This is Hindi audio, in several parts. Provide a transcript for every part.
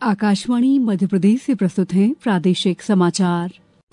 आकाशवाणी मध्य प्रदेश से प्रस्तुत हैं प्रादेशिक समाचार।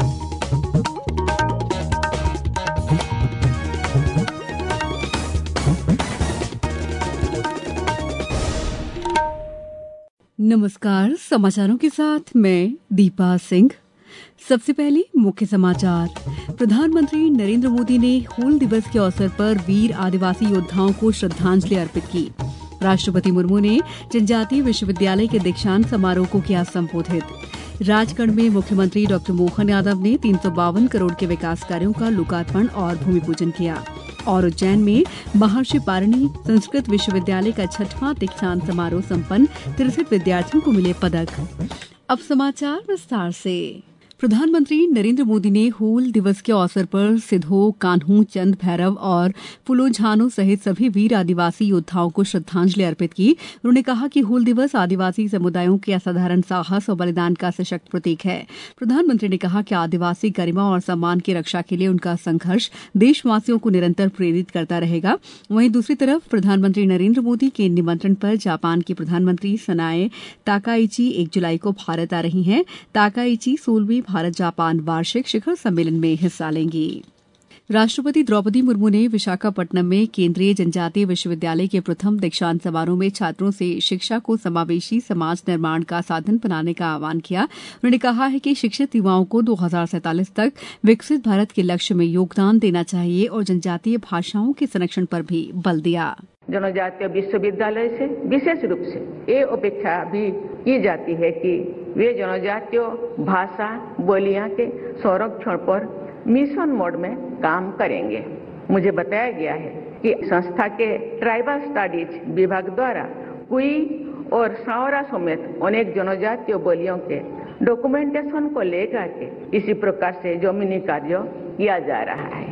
नमस्कार, समाचारों के साथ मैं दीपा सिंह। सबसे पहले मुख्य समाचार। प्रधानमंत्री नरेंद्र मोदी ने हूल दिवस के अवसर पर वीर आदिवासी योद्धाओं को श्रद्धांजलि अर्पित की। राष्ट्रपति मुर्मू ने जनजातीय विश्वविद्यालय के दीक्षांत समारोह को किया संबोधित। राजगढ़ में मुख्यमंत्री डॉ मोहन यादव ने 352 करोड़ के विकास कार्यों का लोकार्पण और भूमि पूजन किया। और उज्जैन में महर्षि पाणिनि संस्कृत विश्वविद्यालय का 6वां दीक्षांत समारोह संपन्न, 63 विद्यार्थियों को मिले पदक। अब समाचार विस्तार से। प्रधानमंत्री नरेंद्र मोदी ने हूल दिवस के अवसर पर सिधो, कान्हू, चंद भैरव और फुलोझानो सहित सभी वीर आदिवासी योद्धाओं को श्रद्धांजलि अर्पित की। उन्होंने कहा कि हूल दिवस आदिवासी समुदायों के असाधारण साहस और बलिदान का सशक्त प्रतीक है। प्रधानमंत्री ने कहा कि आदिवासी गरिमा और सम्मान की रक्षा के लिए उनका संघर्ष देशवासियों को निरंतर प्रेरित करता रहेगा। वहीं दूसरी तरफ प्रधानमंत्री नरेंद्र मोदी के निमंत्रण पर जापान की प्रधानमंत्री सनाए ताकाइची 1 जुलाई को भारत आ रही हैं। ताकाइची 16वीं भारत जापान वार्षिक शिखर सम्मेलन में हिस्सा लेंगी। राष्ट्रपति द्रौपदी मुर्मू ने विशाखापट्टनम में केंद्रीय जनजातीय विश्वविद्यालय के प्रथम दीक्षांत समारोह में छात्रों से शिक्षा को समावेशी समाज निर्माण का साधन बनाने का आह्वान किया। उन्होंने कहा है कि शिक्षित युवाओं को 2047 तक विकसित भारत के लक्ष्य में योगदान देना चाहिए और जनजातीय भाषाओं के संरक्षण पर भी बल दिया। जनजातीय विश्वविद्यालय से विशेष रूप से ये अपेक्षा भी की जाती है कि वे जनजातीय भाषा बोलियां के संरक्षण पर मिशन मोड में काम करेंगे। मुझे बताया गया है कि संस्था के ट्राइबल स्टडीज विभाग द्वारा कुई और सावरा समेत अनेक जनजातीय बोलियों के डॉक्यूमेंटेशन को लेकर के इसी प्रकार से जमीनी कार्य किया जा रहा है।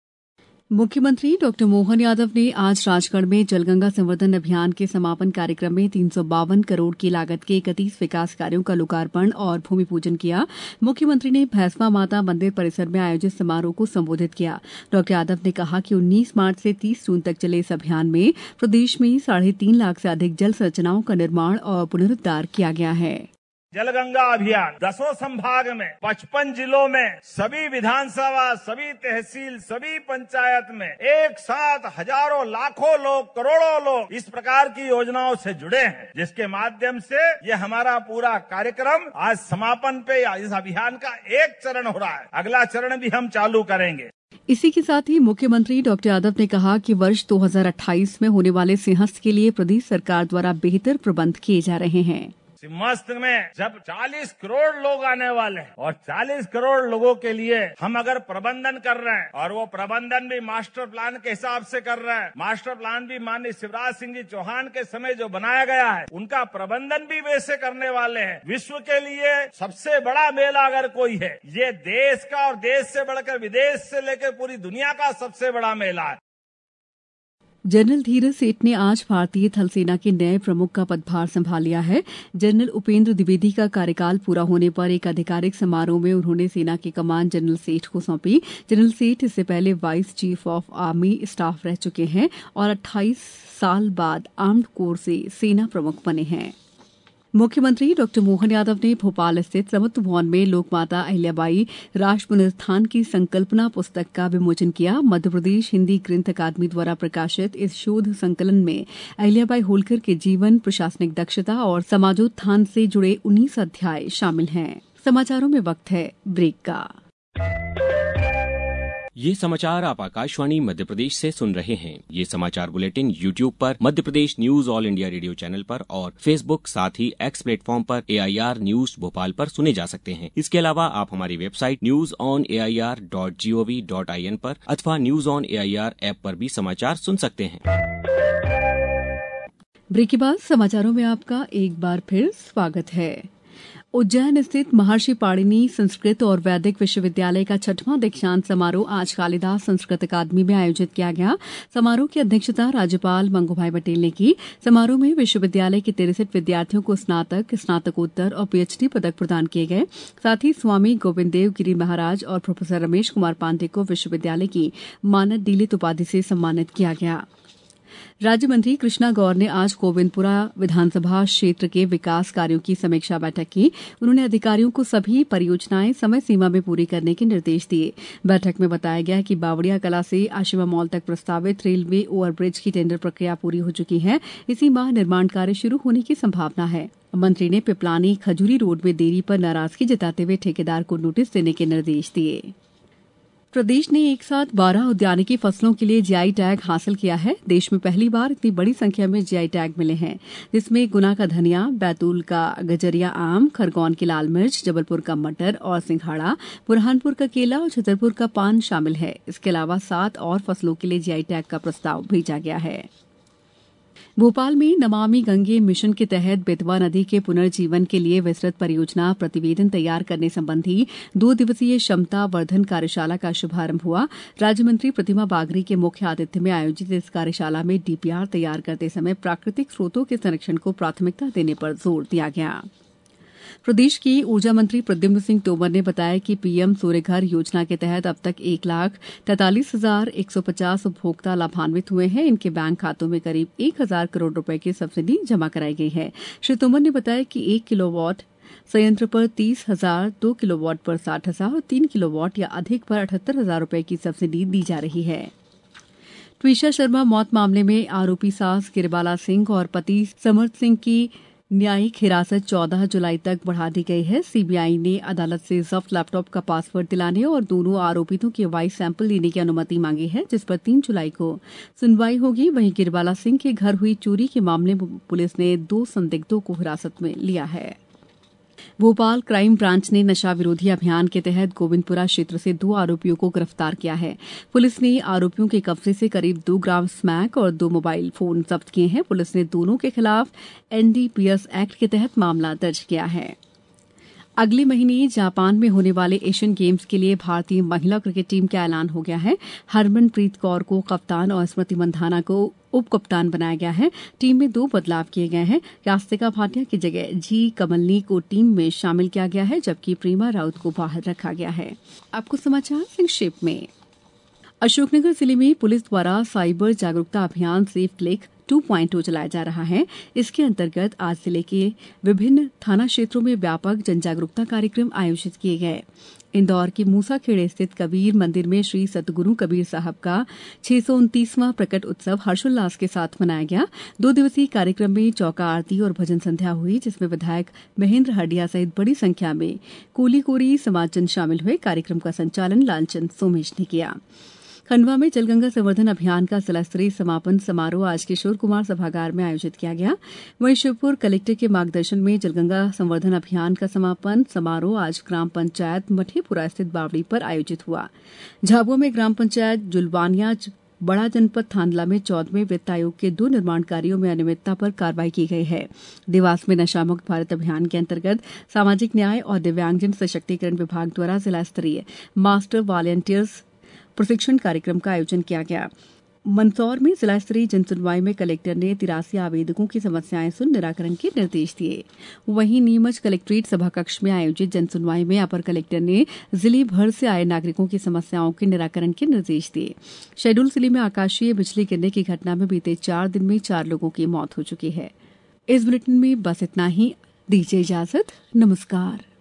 मुख्यमंत्री डॉ मोहन यादव ने आज राजगढ़ में जलगंगा संवर्धन अभियान के समापन कार्यक्रम में 352 करोड़ की लागत के 31 विकास कार्यों का लोकार्पण और भूमि पूजन किया। मुख्यमंत्री ने भैंसवा माता मंदिर परिसर में आयोजित समारोह को संबोधित किया। डॉ यादव ने कहा कि 19 मार्च से 30 जून तक चले इस अभियान में प्रदेश में 3.5 लाख से अधिक जल संरचनाओं का निर्माण और पुनरुद्धार किया गया है। जलगंगा अभियान 10 संभाग में 55 जिलों में सभी विधानसभा, सभी तहसील, सभी पंचायत में एक साथ हजारों लाखों लोग, करोड़ों लोग इस प्रकार की योजनाओं से जुड़े हैं, जिसके माध्यम से ये हमारा पूरा कार्यक्रम आज समापन पे इस अभियान का एक चरण हो रहा है। अगला चरण भी हम चालू करेंगे। इसी के साथ ही मुख्यमंत्री डॉ यादव ने कहा कि वर्ष 2028 में होने वाले सिंहस्थ के लिए प्रदेश सरकार द्वारा बेहतर प्रबंध किए जा रहे हैं। सिंहस्थ में जब 40 करोड़ लोग आने वाले हैं और 40 करोड़ लोगों के लिए हम अगर प्रबंधन कर रहे हैं और वो प्रबंधन भी मास्टर प्लान के हिसाब से कर रहे हैं, मास्टर प्लान भी माननीय शिवराज सिंह जी चौहान के समय जो बनाया गया है उनका प्रबंधन भी वैसे करने वाले हैं। विश्व के लिए सबसे बड़ा मेला अगर कोई है ये देश का, और देश से बढ़कर विदेश से लेकर पूरी दुनिया का सबसे बड़ा मेला है। जनरल धीरज सेठ ने आज भारतीय थल सेना के नए प्रमुख का पदभार संभाल लिया है। जनरल उपेंद्र द्विवेदी का कार्यकाल पूरा होने पर एक आधिकारिक समारोह में उन्होंने सेना की कमान जनरल सेठ को सौंपी। जनरल सेठ इससे पहले vice chief of army staff रह चुके हैं और 28 साल बाद आर्म्ड कोर से सेना प्रमुख बने हैं। मुख्यमंत्री डॉ मोहन यादव ने भोपाल स्थित समत्व भवन में लोकमाता अहिल्याबाई राष्ट्र पुनरुत्थान की संकल्पना पुस्तक का विमोचन किया। मध्यप्रदेश हिंदी ग्रंथ अकादमी द्वारा प्रकाशित इस शोध संकलन में अहिल्याबाई होलकर के जीवन, प्रशासनिक दक्षता और समाजोत्थान से जुड़े 19 अध्याय शामिल हैं। समाचारों में वक्त है ब्रेक का। ये समाचार आप आकाशवाणी मध्य प्रदेश से सुन रहे हैं। ये समाचार बुलेटिन YouTube पर Madhya Pradesh news all India radio channel पर और Facebook साथ ही X प्लेटफॉर्म पर AIR न्यूज भोपाल पर सुने जा सकते हैं। इसके अलावा आप हमारी वेबसाइट newsonair.gov.in पर अथवा न्यूज ऑन AIR ऐप पर भी समाचार सुन सकते हैं। ब्रेक के बाद समाचारों में आपका एक बार फिर स्वागत है। उज्जैन स्थित महर्षि पाणिनि संस्कृत और वैदिक विश्वविद्यालय का 6वां दीक्षांत समारोह आज कालिदास संस्कृत अकादमी में आयोजित किया गया। समारोह की अध्यक्षता राज्यपाल मंगूभाई पटेल ने की। समारोह में विश्वविद्यालय के 63 विद्यार्थियों को स्नातक, स्नातकोत्तर और PhD पदक प्रदान किए गए। साथ ही स्वामी गोविंद देव गिरी महाराज और प्रोफेसर रमेश कुमार पांडे को विश्वविद्यालय की मानद डीलित उपाधि से सम्मानित किया गया। राज्य मंत्री कृष्णा गौर ने आज गोविंदपुरा विधानसभा क्षेत्र के विकास कार्यों की समीक्षा बैठक की। उन्होंने अधिकारियों को सभी परियोजनाएं समय सीमा में पूरी करने के निर्देश दिए। बैठक में बताया गया कि बावड़िया कला से आशिमा मॉल तक प्रस्तावित रेलवे ओवरब्रिज की टेंडर प्रक्रिया पूरी हो चुकी है। इसी माह निर्माण कार्य शुरू होने की संभावना है। मंत्री ने पिपलानी खजूरी रोड में देरी पर नाराजगी जताते हुए ठेकेदार को नोटिस देने के निर्देश दिए। प्रदेश ने एक साथ 12 उद्यानिकी फसलों के लिए जीआई टैग हासिल किया है। देश में पहली बार इतनी बड़ी संख्या में जीआई टैग मिले हैं, जिसमें गुना का धनिया, बैतूल का गजरिया आम, खरगोन की लाल मिर्च, जबलपुर का मटर और सिंघाड़ा, बुरहानपुर का केला और छतरपुर का पान शामिल है। इसके अलावा 7 और फसलों के लिए जीआई टैग का प्रस्ताव भेजा गया है। भोपाल में नमामि गंगे मिशन के तहत बेतवा नदी के पुनर्जीवन के लिए विस्तृत परियोजना प्रतिवेदन तैयार करने संबंधी 2 दिवसीय क्षमता वर्धन कार्यशाला का शुभारंभ हुआ। राज्य मंत्री प्रतिमा बागरी के मुख्य आतिथ्य में आयोजित इस कार्यशाला में डीपीआर तैयार करते समय प्राकृतिक स्रोतों के संरक्षण को प्राथमिकता देने पर जोर दिया गया। प्रदेश की ऊर्जा मंत्री प्रद्युम्न सिंह तोमर ने बताया कि पीएम सूर्यघर योजना के तहत अब तक 1,43,150 उपभोक्ता लाभान्वित हुए हैं। इनके बैंक खातों में करीब 1,000 करोड़ रुपए की सब्सिडी जमा कराई गई है। श्री तोमर ने बताया कि 1 किलोवाट संयंत्र पर 30,000, 2 किलोवाट पर 60,000 और 3 किलोवाट या अधिक पर 78,000 रुपए की सब्सिडी दी जा रही है। ट्वीशा शर्मा मौत मामले में आरोपी सास गिरबाला सिंह और पति समर्थ सिंह की न्यायिक हिरासत 14 जुलाई तक बढ़ा दी गई है। सीबीआई ने अदालत से जब्त लैपटॉप का पासवर्ड दिलाने और दोनों आरोपितों के वॉइस सैंपल लेने की अनुमति मांगी है, जिस पर 3 जुलाई को सुनवाई होगी। वहीं गिरबाला सिंह के घर हुई चोरी के मामले में पुलिस ने 2 संदिग्धों को हिरासत में लिया है। भोपाल क्राइम ब्रांच ने नशा विरोधी अभियान के तहत गोविंदपुरा क्षेत्र से 2 आरोपियों को गिरफ्तार किया है। पुलिस ने आरोपियों के कब्जे से करीब 2 ग्राम स्मैक और 2 मोबाइल फोन जब्त किए हैं। पुलिस ने दोनों के खिलाफ एनडीपीएस एक्ट के तहत मामला दर्ज किया है। अगले महीने जापान में होने वाले एशियन गेम्स के लिए भारतीय महिला क्रिकेट टीम का ऐलान हो गया है। हरमनप्रीत कौर को कप्तान और स्मृति मंधाना को उप कप्तान बनाया गया है। टीम में 2 बदलाव किए गए हैं। यास्तिका भाटिया की जगह जी कमलनी को टीम में शामिल किया गया है, जबकि प्रीमा राउत को बाहर रखा गया है। आपको समाचार संक्षेप में। अशोकनगर जिले में पुलिस द्वारा साइबर जागरूकता अभियान सेफ क्लिक 2.0 चलाया जा रहा है। इसके अंतर्गत आज जिले के विभिन्न थाना क्षेत्रों में व्यापक जनजागरूकता कार्यक्रम आयोजित किए गए। इंदौर के मूसाखेड़े स्थित कबीर मंदिर में श्री सतगुरु कबीर साहब का 629वां प्रकट उत्सव हर्षोल्लास के साथ मनाया गया। 2 दिवसीय कार्यक्रम में चौका आरती और भजन संध्या हुई, जिसमें विधायक महेंद्र हडिया सहित बड़ी संख्या में कोली कोरी समाजजन शामिल हुए। कार्यक्रम का संचालन लालचंद सोमेश ने किया। खंडवा में जलगंगा संवर्धन अभियान का जिला स्तरीय समापन समारोह आज किशोर कुमार सभागार में आयोजित किया गया। वहीं शिवपुर कलेक्टर के मार्गदर्शन में जलगंगा संवर्धन अभियान का समापन समारोह आज ग्राम पंचायत मठेपुरा स्थित बावड़ी पर आयोजित हुआ। झाबुआ में ग्राम पंचायत जुलवानिया बड़ा जनपद थांदला में 14वें वित्त आयोग के 2 निर्माण कार्यों में अनियमितता पर कार्रवाई की गई है। देवास में नशामुक्त भारत अभियान के अंतर्गत सामाजिक न्याय और दिव्यांगजन सशक्तिकरण विभाग द्वारा जिला स्तरीय मास्टर वॉलंटियर्स प्रशिक्षण कार्यक्रम का आयोजन किया गया। मंदसौर में जिला स्तरीय जनसुनवाई में कलेक्टर ने 83 आवेदकों की समस्याएं सुन निराकरण के निर्देश दिए। वहीं नीमच कलेक्ट्रेट सभाकक्ष में आयोजित जनसुनवाई में अपर कलेक्टर ने जिले भर से आए नागरिकों की समस्याओं के निराकरण के निर्देश दिए। शहडोल जिले में आकाशीय बिजली गिरने की घटना में बीते 4 दिन में 4 लोगों की मौत हो चुकी है। इस बुलेटिन में बस इतना ही। दीजिए इजाजत। नमस्कार।